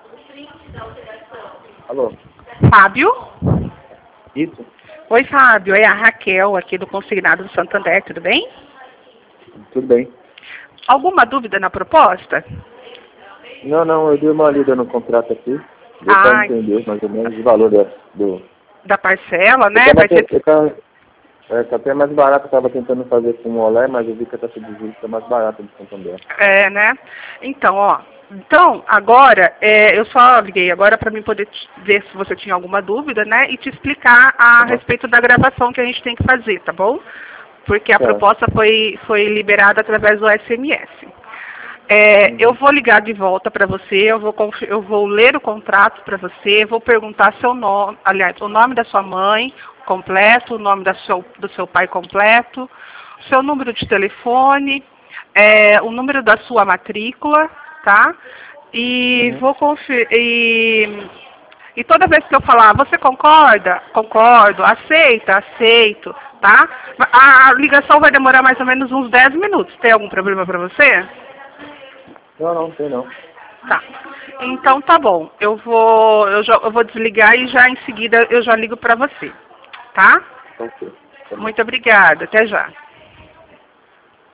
Alô? Fábio? Isso? Oi, Fábio. É a Raquel, aqui do Consignado do Santander, tudo bem? Tudo bem. Alguma dúvida na proposta? Não, eu dei uma lida no contrato aqui. Deu para Ah, entender mais ou menos o valor do... da parcela, né? Eu Vai ser... tá até mais barato, eu estava tentando fazer com o Olé, mas eu vi que a taxa de juros está mais barata do Santander. É, né? Então, ó. Então, agora, eu só liguei agora para mim poder ver se você tinha alguma dúvida, né? E te explicar a Uhum. respeito da gravação que a gente tem que fazer, tá bom? Porque a Certo. proposta foi liberada através do SMS. Eu vou ligar de volta para você, eu vou ler o contrato para você, vou perguntar seu nome, aliás, o nome da sua mãe completo, o nome do seu pai completo, seu número de telefone, o número da sua matrícula, tá? E Uhum. vou conferir. E toda vez que eu falar, você concorda? Concordo. Aceita? Aceito. Tá? A ligação vai demorar mais ou menos uns 10 minutos. Tem algum problema para você? Não tem não. Tá. Então tá bom. Eu vou desligar e já em seguida eu já ligo para você. Tá? Ok. Tá bom. Muito obrigada. Até já.